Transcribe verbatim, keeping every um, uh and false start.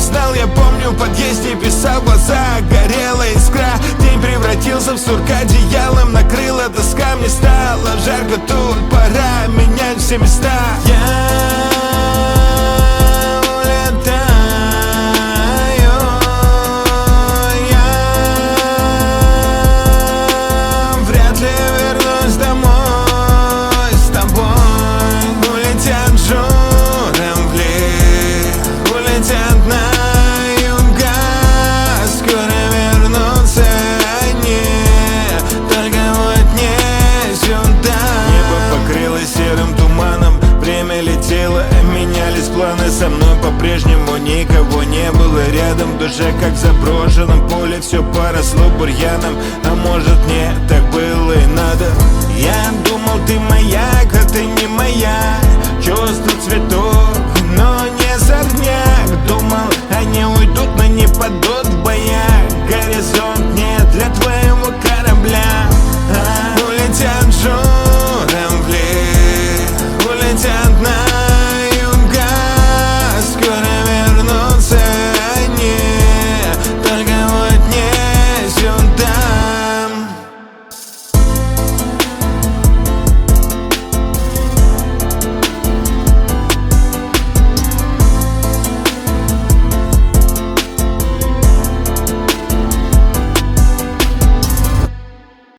узнал, я помню, в подъезде писал в глаза, горела искра. День превратился в сурка, одеялом накрыла доска. Мне стало жарко тут, пора менять все места. Я планы, со мной по-прежнему никого не было рядом. В душе, как в заброшенном поле, все поросло бурьяном. А может, мне так было и надо. Я думал, ты моя, а ты не моя. Чувство цветов, но не с огня.